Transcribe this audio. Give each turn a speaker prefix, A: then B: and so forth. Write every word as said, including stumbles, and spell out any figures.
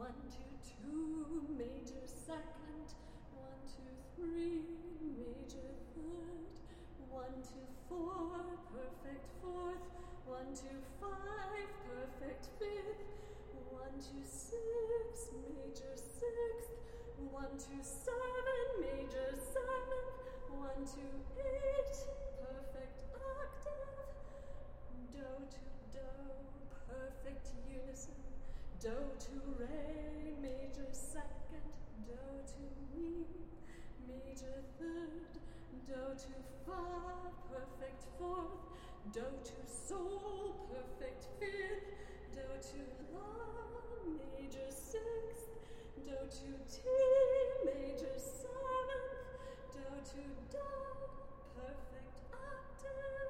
A: One, two, two, major second. One, two, three, major third. One, two, four, perfect fourth. One, two, five, perfect fifth. One, two, six, major sixth. One, two, seven, major seventh. One, two, eight, perfect octave. Do to do, perfect unison. Do to re, major second. Do to mi, major third. Do to fa, perfect fourth. Do to sol, perfect fifth. Do to la, major sixth. Do to ti, major seventh. Do to do, perfect octave.